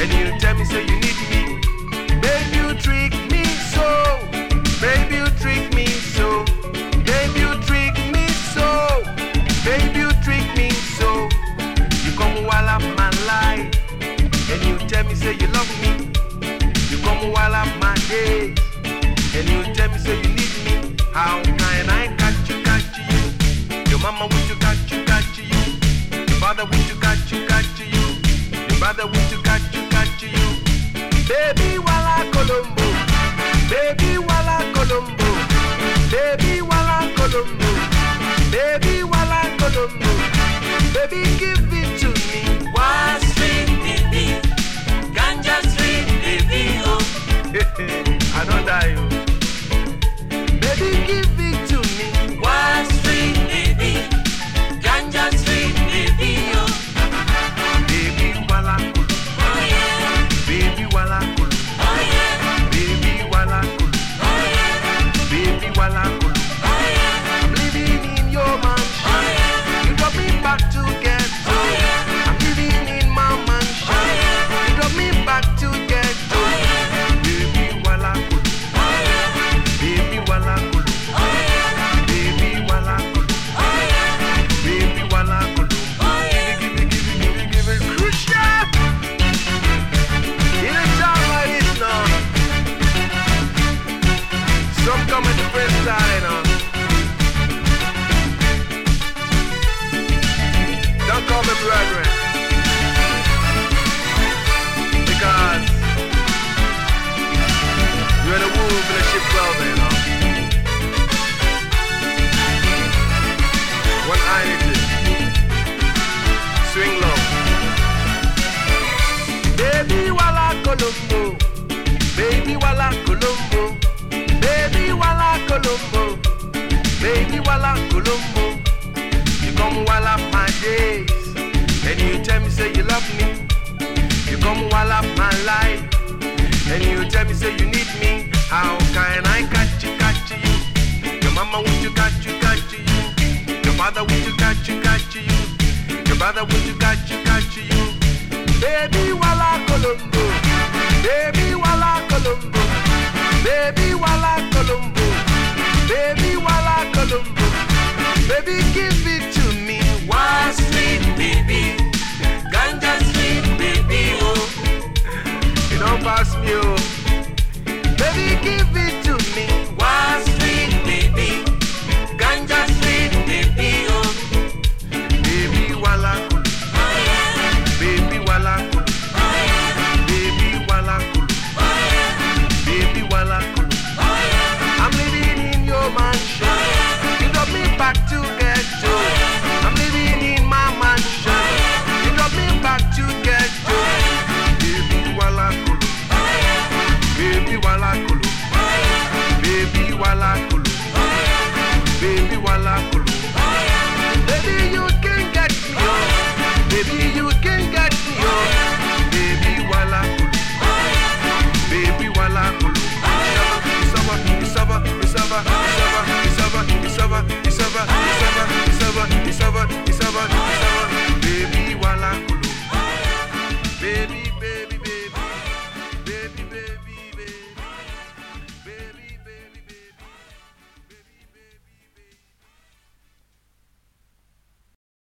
and you tell me say you need me. Baby, you trick me so. Baby, you trick me so. Baby, you trick me so. Baby, you trick me so. You come while up my life, and you tell me say you love me. You come while up my days, and you tell me say you need me. How can I catch you? Your mama want to catch you? Your father want to catch you? Your brother want to catch you? Baby, wala Colombo. Baby, wala Colombo. Baby, wala Colombo. Baby, wala Colombo. Baby, give it to me. Why sweet baby, ganja sweet baby, oh. I don't die, you. Baby, give it to me. Why sweet baby, ganja sweet baby, oh. Baby, wala Kulu. Oh yeah. Baby, wala Kulu. Oh yeah. Baby, wala Kulu. Oh yeah. Baby, wala Kulu. Oh yeah. I'm living in your mansion. Oh yeah. You drop me back to ghetto. Oh yeah. I'm living in my mansion. Oh yeah. You drop me back to ghetto. Oh yeah. Baby, wala Kulu. Oh yeah. Baby, wala Kulu. Oh yeah. Baby, wala Kulu. Oh yeah. Baby, wala Kulu. Oh yeah. Give it, Crucial. In a time like this now, some come in the first style, you know. Don't call me brethren, because you're the wolf in the ship clothing, you know. One eye need to swing low. Baby, wala Colombo. Baby, wala Colombo. Baby, wala Colombo. Baby, wala Colombo. You come while up my days, and you tell me say you love me. You come while up my life, and you tell me say you need me. How can I catch you? Your mama want to catch you? Your father want to catch you? Your brother want to catch you? Baby, wala Colombo. Baby, wala Colombo. Baby, wala Colombo. Baby, wala Colombo. Baby, give it to me. Why sweet baby, ganja sweet baby, oh. You don't pass me, oh. Baby, give it to me. Why sweet baby, ganja sweet baby, oh. Baby, wala Kulu. Oh yeah. Baby, wala Kulu. Oh yeah. Baby, wala Kulu. Oh yeah. Baby, wala Kulu. Oh yeah. I'm living in your mansion. Oh yeah. You drop me back to ghetto. Oh yeah. I'm living in my mansion. Oh yeah. You drop me back to ghetto. Oh yeah. Baby, wala Kulu. Oh yeah. Baby, wala Kulu. Oh yeah. Baby, wala Kulu. Oh yeah. Baby, wala Kulu. Oh yeah. Baby, you can get me, oh. Baby, you can get me, oh. Baby, wala Kulu. Oh yeah. Baby, wala Kulu. It's over.